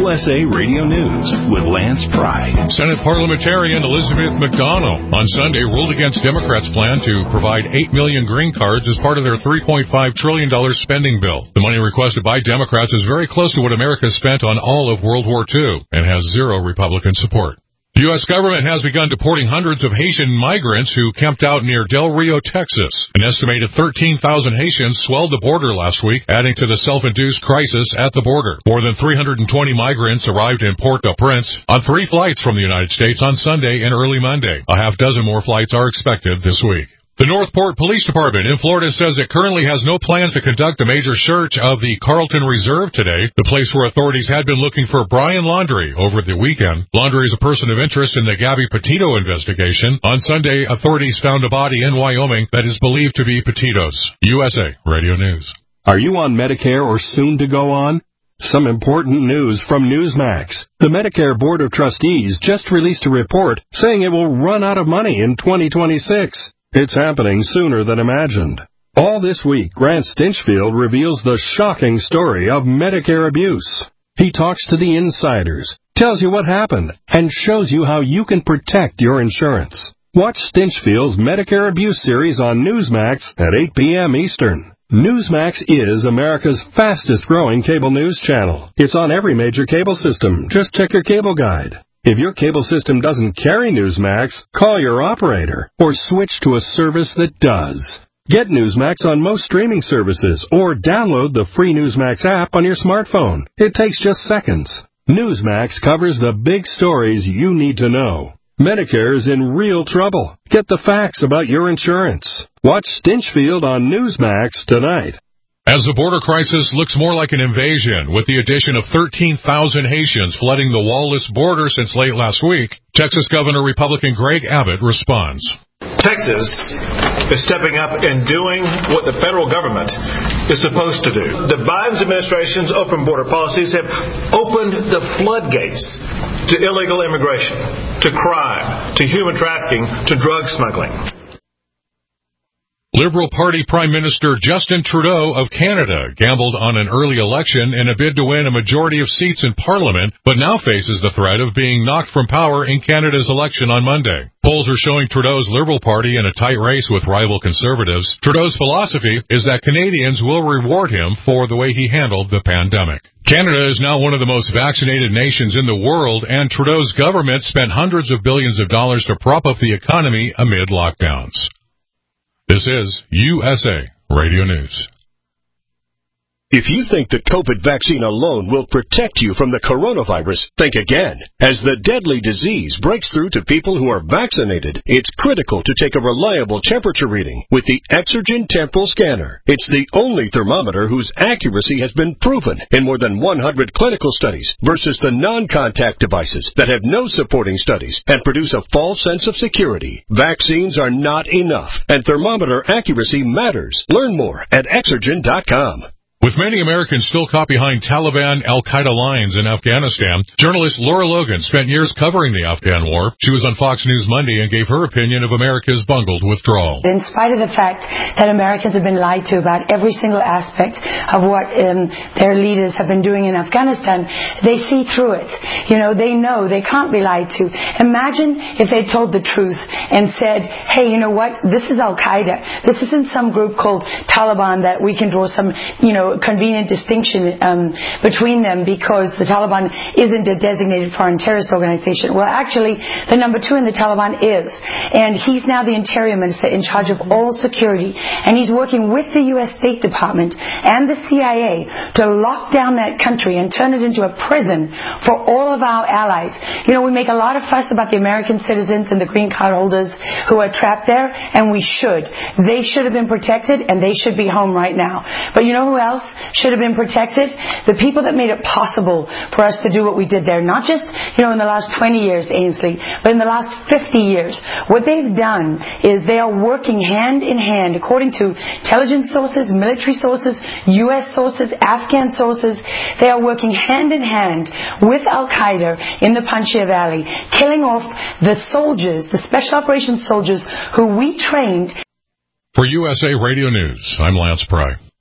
USA Radio News with Lance Pry. Senate parliamentarian Elizabeth McDonnell on Sunday ruled against Democrats' plan to provide 8 million green cards as part of their $3.5 trillion spending bill. The money requested by Democrats is very close to what America spent on all of World War II and has zero Republican support. The U.S. government has begun deporting hundreds of Haitian migrants who camped out near Del Rio, Texas. An estimated 13,000 Haitians swelled the border last week, adding to the self-induced crisis at the border. More than 320 migrants arrived in Port-au-Prince on 3 flights from the United States on Sunday and early Monday. A half dozen more flights are expected this week. The Northport Police Department in Florida says it currently has no plans to conduct a major search of the Carlton Reserve today, the place where authorities had been looking for Brian Laundrie over the weekend. Laundrie is a person of interest in the Gabby Petito investigation. On Sunday, authorities found a body in Wyoming that is believed to be Petito's. USA Radio News. Are you on Medicare or soon to go on? Some important news from Newsmax. The Medicare Board of Trustees just released a report saying it will run out of money in 2026. It's happening sooner than imagined. All this week, Grant Stinchfield reveals the shocking story of Medicare abuse. He talks to the insiders, tells you what happened, and shows you how you can protect your insurance. Watch Stinchfield's Medicare Abuse series on Newsmax at 8 p.m. Eastern. Newsmax is America's fastest-growing cable news channel. It's on every major cable system. Just check your cable guide. If your cable system doesn't carry Newsmax, call your operator or switch to a service that does. Get Newsmax on most streaming services or download the free Newsmax app on your smartphone. It takes just seconds. Newsmax covers the big stories you need to know. Medicare is in real trouble. Get the facts about your insurance. Watch Stinchfield on Newsmax tonight. As the border crisis looks more like an invasion, with the addition of 13,000 Haitians flooding the wall-less border since late last week, Texas Governor Republican Greg Abbott responds. Texas is stepping up and doing what the federal government is supposed to do. The Biden administration's open border policies have opened the floodgates to illegal immigration, to crime, to human trafficking, to drug smuggling. Liberal Party Prime Minister Justin Trudeau of Canada gambled on an early election in a bid to win a majority of seats in Parliament, but now faces the threat of being knocked from power in Canada's election on Monday. Polls are showing Trudeau's Liberal Party in a tight race with rival Conservatives. Trudeau's philosophy is that Canadians will reward him for the way he handled the pandemic. Canada is now one of the most vaccinated nations in the world, and Trudeau's government spent hundreds of billions of dollars to prop up the economy amid lockdowns. This is USA Radio News. If you think the COVID vaccine alone will protect you from the coronavirus, think again. As the deadly disease breaks through to people who are vaccinated, it's critical to take a reliable temperature reading with the Exergen Temporal Scanner. It's the only thermometer whose accuracy has been proven in more than 100 clinical studies versus the non-contact devices that have no supporting studies and produce a false sense of security. Vaccines are not enough, and thermometer accuracy matters. Learn more at Exergen.com. With many Americans still caught behind Taliban al-Qaeda lines in Afghanistan, journalist Laura Logan spent years covering the Afghan war. She was on Fox News Monday and gave her opinion of America's bungled withdrawal. In spite of the fact that Americans have been lied to about every single aspect of what their leaders have been doing in Afghanistan, they see through it. You know, they know they can't be lied to. Imagine if they told the truth and said, hey, you know what, this is al-Qaeda. This isn't some group called Taliban that we can draw some, convenient distinction between them because the Taliban isn't a designated foreign terrorist organization. Well, actually, the number 2 in the Taliban is. And he's now the Interior Minister in charge of all security. And he's working with the U.S. State Department and the CIA to lock down that country and turn it into a prison for all of our allies. You know, we make a lot of fuss about the American citizens and the green card holders who are trapped there, and we should. They should have been protected, and they should be home right now. But you know who else should have been protected? The people that made it possible for us to do what we did there. Not just, in the last 20 years, Ainsley, but in the last 50 years. What they've done is they are working hand in hand, according to intelligence sources, military sources, U.S. sources, Afghan sources. They are working hand in hand with Al-Qaeda in the Panjshir Valley, killing off the soldiers, the special operations soldiers who we trained. For USA Radio News, I'm Lance Pry.